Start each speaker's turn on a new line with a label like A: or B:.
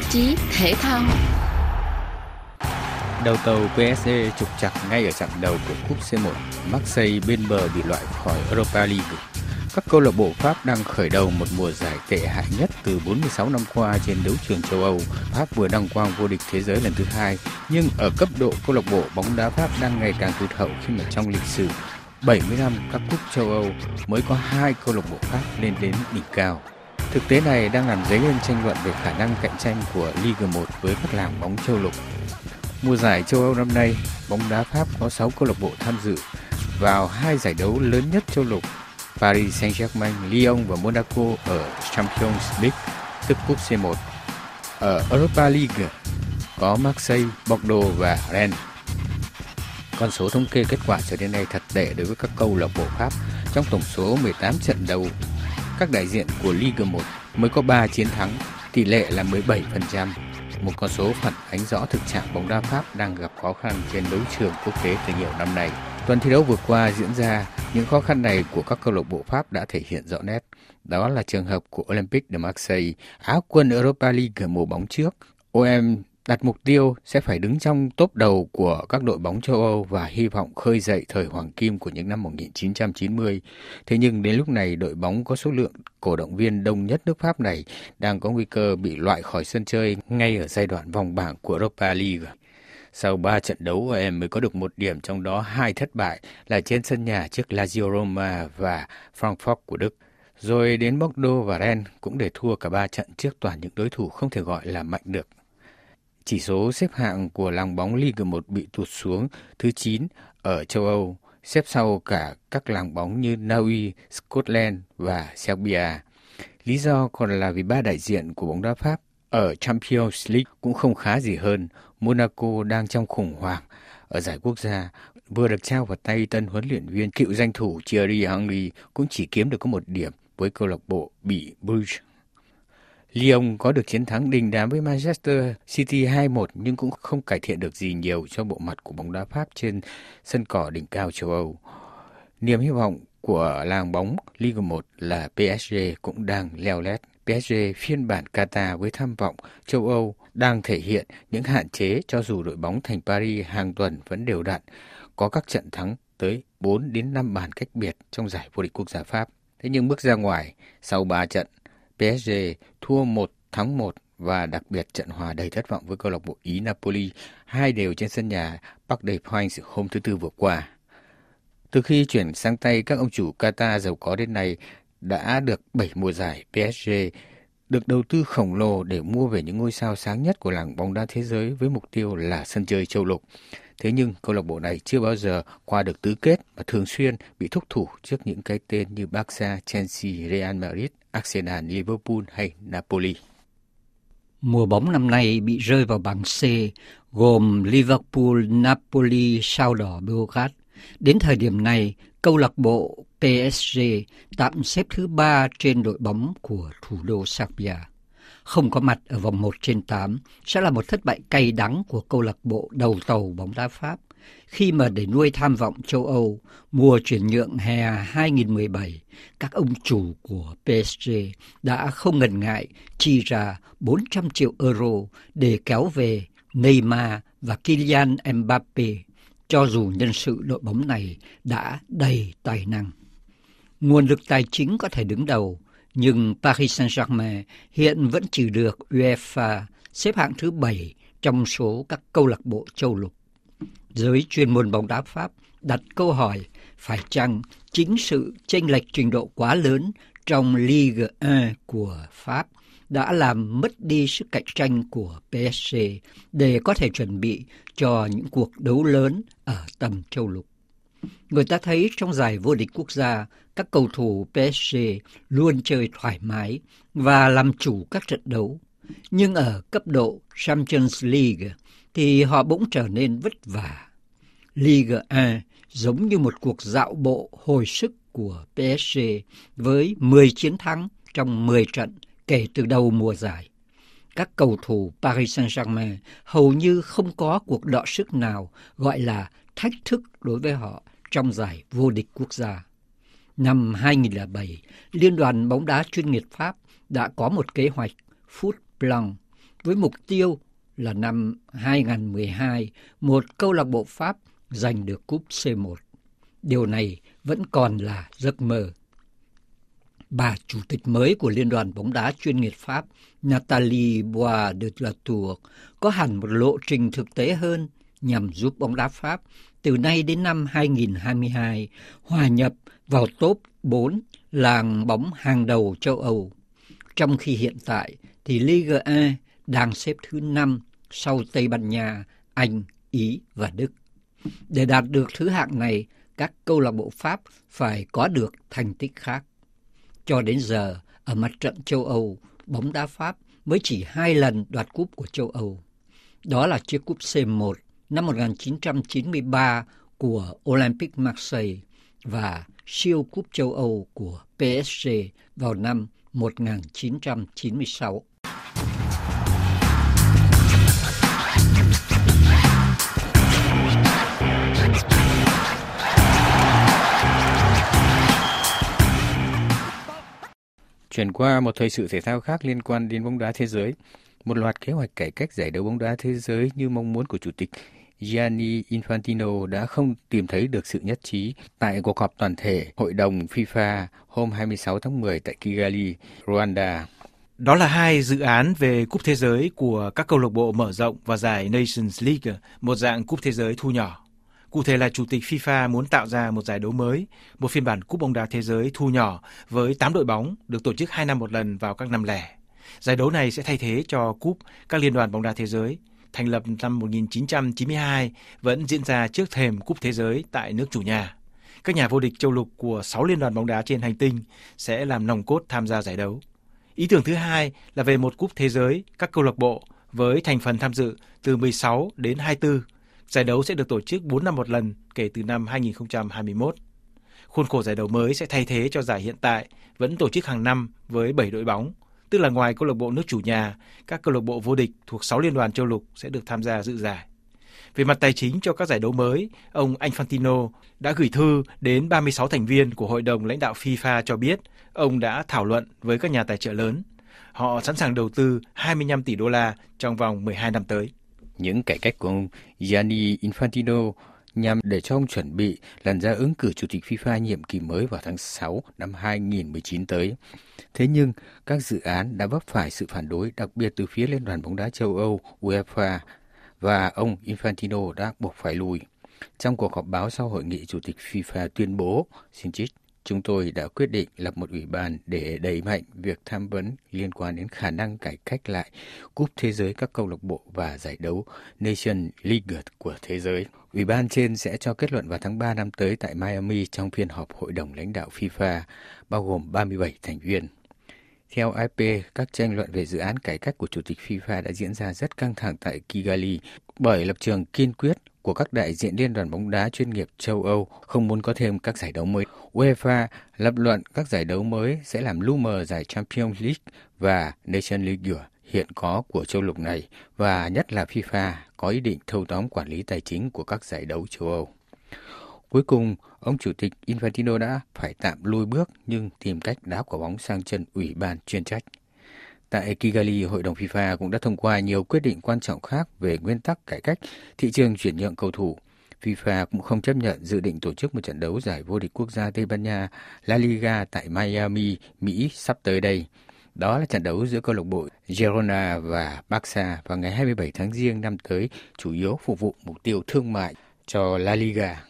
A: chí thể thao.
B: Đầu tàu PSG trục trặc ngay ở chặng đầu của cúp C1, Marseille bên bờ bị loại khỏi Europa League. Các câu lạc bộ Pháp đang khởi đầu một mùa giải tệ hại nhất từ 46 năm qua trên đấu trường châu Âu. Pháp vừa đăng quang vô địch thế giới lần thứ 2, nhưng ở cấp độ câu lạc bộ, bóng đá Pháp đang ngày càng tụt hậu khi mà trong lịch sử 70 năm các cúp châu Âu mới có 2 câu lạc bộ Pháp lên đến đỉnh cao. Thực tế này đang làm dấy lên tranh luận về khả năng cạnh tranh của Ligue 1 với các làng bóng châu lục. Mùa giải châu Âu năm nay, bóng đá Pháp có 6 câu lạc bộ tham dự vào 2 giải đấu lớn nhất châu lục: Paris Saint-Germain, Lyon và Monaco ở Champions League, tức cúp C1. Ở Europa League có Marseille, Bordeaux và Rennes. Con số thống kê kết quả cho đến nay thật tệ đối với các câu lạc bộ Pháp. Trong tổng số 18 trận đấu, các đại diện của Ligue 1 mới có 3 chiến thắng, tỷ lệ là 17%. Một con số phản ánh rõ thực trạng bóng đá Pháp đang gặp khó khăn trên đấu trường quốc tế từ nhiều năm nay. Tuần thi đấu vừa qua diễn ra, những khó khăn này của các câu lạc bộ Pháp đã thể hiện rõ nét. Đó là trường hợp của Olympique de Marseille, Á quân Europa League mùa bóng trước. OM đặt mục tiêu sẽ phải đứng trong top đầu của các đội bóng châu Âu và hy vọng khơi dậy thời hoàng kim của những năm 1990. Thế nhưng đến lúc này, đội bóng có số lượng cổ động viên đông nhất nước Pháp này đang có nguy cơ bị loại khỏi sân chơi ngay ở giai đoạn vòng bảng của Europa League. Sau 3 trận đấu, em mới có được 1 điểm, trong đó 2 thất bại là trên sân nhà trước Lazio Roma và Frankfurt của Đức. Rồi đến Bordeaux và Rennes cũng để thua cả 3 trận trước toàn những đối thủ không thể gọi là mạnh được. Chỉ số xếp hạng của làng bóng Ligue 1 bị tụt xuống thứ 9 ở châu Âu, xếp sau cả các làng bóng như Na Uy, Scotland và Serbia. Lý do còn là vì 3 đại diện của bóng đá Pháp ở Champions League cũng không khá gì hơn. Monaco đang trong khủng hoảng ở giải quốc gia, vừa được trao vào tay tân huấn luyện viên cựu danh thủ Thierry Henry cũng chỉ kiếm được có 1 điểm với câu lạc bộ bị Bruges. Lyon có được chiến thắng đình đám với Manchester City 2-1 nhưng cũng không cải thiện được gì nhiều cho bộ mặt của bóng đá Pháp trên sân cỏ đỉnh cao châu Âu. Niềm hy vọng của làng bóng Ligue 1 là PSG cũng đang leo lét. PSG phiên bản Qatar với tham vọng châu Âu đang thể hiện những hạn chế cho dù đội bóng thành Paris hàng tuần vẫn đều đặn, có các trận thắng tới 4 đến 5 bàn cách biệt trong giải vô địch quốc gia Pháp. Thế nhưng bước ra ngoài, sau 3 trận, PSG thua 1 thắng 1 và đặc biệt trận hòa đầy thất vọng với câu lạc bộ Ý Napoli 2-2 trên sân nhà Parc des Princes hôm thứ Tư vừa qua. Từ khi chuyển sang tay các ông chủ Qatar giàu có đến nay, đã được 7 mùa giải, PSG được đầu tư khổng lồ để mua về những ngôi sao sáng nhất của làng bóng đá thế giới với mục tiêu là sân chơi châu lục. Thế nhưng câu lạc bộ này chưa bao giờ qua được tứ kết và thường xuyên bị thúc thủ trước những cái tên như Barca, Chelsea, Real Madrid, Arsenal, Liverpool hay Napoli.
C: Mùa bóng năm nay bị rơi vào bảng C gồm Liverpool, Napoli, Sao Đỏ, Belgrade. Đến thời điểm này, câu lạc bộ PSG tạm xếp thứ 3 trên đội bóng của thủ đô Serbia. Không có mặt ở vòng 1/8 sẽ là một thất bại cay đắng của câu lạc bộ đầu tàu bóng đá Pháp, khi mà để nuôi tham vọng châu Âu, mùa chuyển nhượng hè 2017, các ông chủ của PSG đã không ngần ngại chi ra 400 triệu euro để kéo về Neymar và Kylian Mbappe, cho dù nhân sự đội bóng này đã đầy tài năng. Nguồn lực tài chính có thể đứng đầu, nhưng Paris Saint-Germain hiện vẫn chỉ được UEFA xếp hạng thứ 7 trong số các câu lạc bộ châu lục. Giới chuyên môn bóng đá Pháp đặt câu hỏi phải chăng chính sự chênh lệch trình độ quá lớn trong Ligue 1 của Pháp đã làm mất đi sức cạnh tranh của PSG để có thể chuẩn bị cho những cuộc đấu lớn ở tầm châu lục. Người ta thấy trong giải vô địch quốc gia, các cầu thủ PSG luôn chơi thoải mái và làm chủ các trận đấu. Nhưng ở cấp độ Champions League thì họ bỗng trở nên vất vả. Ligue 1 giống như một cuộc dạo bộ hồi sức của PSG với 10 chiến thắng trong 10 trận kể từ đầu mùa giải. Các cầu thủ Paris Saint-Germain hầu như không có cuộc đọ sức nào gọi là thách thức đối với họ trong giải vô địch quốc gia. Năm 2007, Liên đoàn bóng đá chuyên nghiệp Pháp đã có một kế hoạch Foot Blanc với mục tiêu là năm 2012, một câu lạc bộ Pháp giành được cúp C1. Điều này vẫn còn là giấc mơ. Bà chủ tịch mới của Liên đoàn bóng đá chuyên nghiệp Pháp, Nathalie Bois de la Tour, có hẳn một lộ trình thực tế hơn nhằm giúp bóng đá Pháp từ nay đến năm 2022 hòa nhập vào top 4 làng bóng hàng đầu châu Âu. Trong khi hiện tại thì Ligue 1 đang xếp thứ 5 sau Tây Ban Nha, Anh, Ý và Đức. Để đạt được thứ hạng này, các câu lạc bộ Pháp phải có được thành tích khác. Cho đến giờ, ở mặt trận châu Âu, bóng đá Pháp mới chỉ 2 lần đoạt cúp của châu Âu. Đó là chiếc cúp C1 năm 1993 của Olympique Marseille và siêu cúp châu Âu của PSG vào năm 1996.
B: Chuyển qua một thời sự thể thao khác liên quan đến bóng đá thế giới. Một loạt kế hoạch cải cách giải đấu bóng đá thế giới như mong muốn của Chủ tịch Gianni Infantino đã không tìm thấy được sự nhất trí tại cuộc họp toàn thể Hội đồng FIFA hôm 26 tháng 10 tại Kigali, Rwanda.
A: Đó là 2 dự án về cúp thế giới của các câu lạc bộ mở rộng và giải Nations League, một dạng cúp thế giới thu nhỏ. Cụ thể là Chủ tịch FIFA muốn tạo ra một giải đấu mới, một phiên bản cúp bóng đá thế giới thu nhỏ với 8 đội bóng được tổ chức 2 năm một lần vào các năm lẻ. Giải đấu này sẽ thay thế cho cúp các liên đoàn bóng đá thế giới, thành lập năm 1992, vẫn diễn ra trước thềm cúp thế giới tại nước chủ nhà. Các nhà vô địch châu lục của 6 liên đoàn bóng đá trên hành tinh sẽ làm nòng cốt tham gia giải đấu. Ý tưởng thứ hai là về một cúp thế giới các câu lạc bộ với thành phần tham dự từ 16 đến 24. Giải đấu sẽ được tổ chức 4 năm một lần kể từ năm 2021. Khuôn khổ giải đấu mới sẽ thay thế cho giải hiện tại vẫn tổ chức hàng năm với 7 đội bóng, tức là ngoài câu lạc bộ nước chủ nhà, các câu lạc bộ vô địch thuộc 6 liên đoàn châu lục sẽ được tham gia dự giải. Về mặt tài chính cho các giải đấu mới, ông Infantino đã gửi thư đến 36 thành viên của Hội đồng lãnh đạo FIFA cho biết ông đã thảo luận với các nhà tài trợ lớn. Họ sẵn sàng đầu tư 25 tỷ đô la trong vòng 12 năm tới.
B: Những cải cách của ông Gianni Infantino nhằm để cho ông chuẩn bị lần ra ứng cử Chủ tịch FIFA nhiệm kỳ mới vào tháng 6 năm 2019 tới. Thế nhưng, các dự án đã vấp phải sự phản đối đặc biệt từ phía Liên đoàn bóng đá châu Âu UEFA và ông Infantino đã buộc phải lùi. Trong cuộc họp báo sau hội nghị, Chủ tịch FIFA tuyên bố, xin trích, chúng tôi đã quyết định lập một ủy ban để đẩy mạnh việc tham vấn liên quan đến khả năng cải cách lại cúp thế giới các câu lạc bộ và giải đấu Nations League của thế giới. Ủy ban trên sẽ cho kết luận vào tháng 3 năm tới tại Miami trong phiên họp Hội đồng lãnh đạo FIFA, bao gồm 37 thành viên. Theo AP, các tranh luận về dự án cải cách của Chủ tịch FIFA đã diễn ra rất căng thẳng tại Kigali bởi lập trường kiên quyết của các đại diện Liên đoàn bóng đá chuyên nghiệp châu Âu không muốn có thêm các giải đấu mới. UEFA lập luận các giải đấu mới sẽ làm lu mờ giải Champions League và Nations League hiện có của châu lục này và nhất là FIFA có ý định thâu tóm quản lý tài chính của các giải đấu châu Âu. Cuối cùng, ông Chủ tịch Infantino đã phải tạm lùi bước nhưng tìm cách đá quả bóng sang chân Ủy ban chuyên trách. Tại Kigali, Hội đồng FIFA cũng đã thông qua nhiều quyết định quan trọng khác về nguyên tắc cải cách thị trường chuyển nhượng cầu thủ. FIFA cũng không chấp nhận dự định tổ chức một trận đấu giải vô địch quốc gia Tây Ban Nha La Liga tại Miami, Mỹ sắp tới đây. Đó là trận đấu giữa câu lạc bộ Girona và Barca vào ngày 27 tháng Giêng năm tới, chủ yếu phục vụ mục tiêu thương mại cho La Liga.